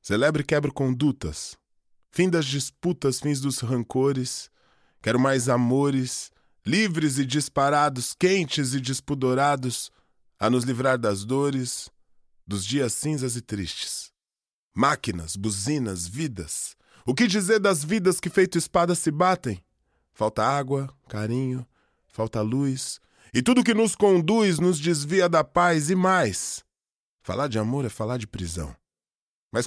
Celebro e quebro condutas. Fim das disputas, fins dos rancores. Quero mais amores, livres e disparados, quentes e despudorados, a nos livrar das dores, dos dias cinzas e tristes. Máquinas, buzinas, vidas. O que dizer das vidas que feito espadas se batem? Falta água, carinho, falta luz, e tudo que nos conduz nos desvia da paz e mais. Falar de amor é falar de prisão.